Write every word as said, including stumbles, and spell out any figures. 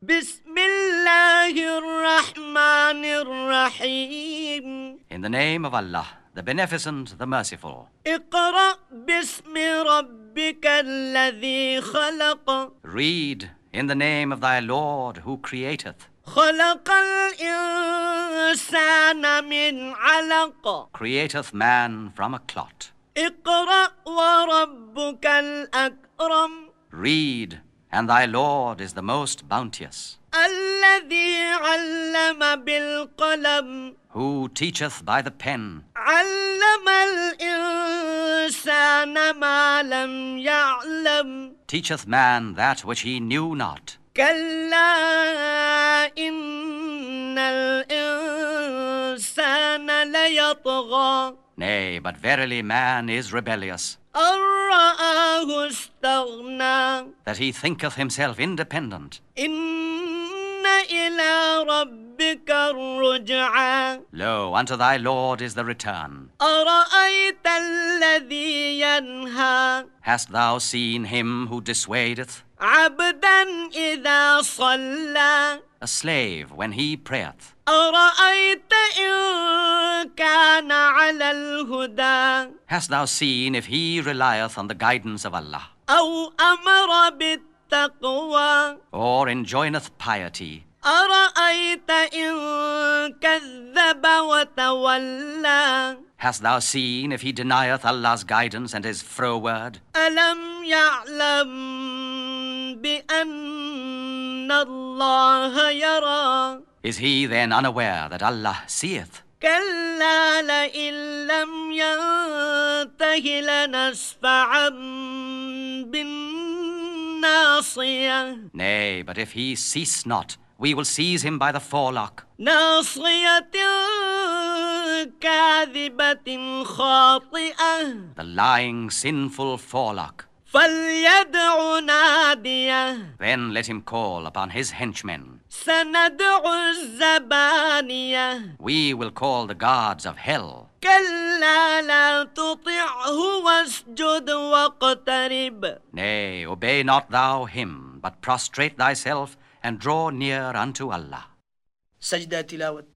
Bismillahir Rahmanir Rahim. In the name of Allah, the Beneficent, the Merciful. Iqra bismi rabbika alladhi khalaq. Read in the name of thy Lord who createth. خلق الإنسان من علق. Createth man from a clot. اقرأ وربك الأكرم. Read, and thy Lord is the most bounteous. الذي علم بالقلم. Who teacheth by the pen. علم الإنسان ما لم يعلم. Teacheth man that which he knew not. كلا إن الإنسان ليطغى. Nay, but verily man is rebellious, أن رآه استغنى. that he thinketh himself independent. إن إلى ربك الرجعى. Lo, unto thy Lord is the return. أرأيت الذي ينهى. Hast thou seen him who dissuadeth? عبدا إذا صلى. A slave when he prayeth. أرأيت إن كان على الهدى. Hast thou seen if he relieth on the guidance of Allah, أو أمر بالتقوى. or enjoineth piety? أرأيت إن كذب وتولى. Hast thou seen if he denieth Allah's guidance and is froward? ألم يعلم بأن الله يرى. Is he then unaware that Allah seeth? كلا لئن لم ينته لنسفعا بالناصية. Nay, but if he cease not, we will seize him by the forelock. ناصية كاذبة خاطئة. The lying, sinful forelock. فليدع ناديه. Then let him call upon his henchmen. سندع الزبانية. We will call the guards of hell. كلا لا تطعه واسجد واقترب. Nay, obey not thou him, but prostrate thyself and draw near unto Allah. سجدة تلاوة.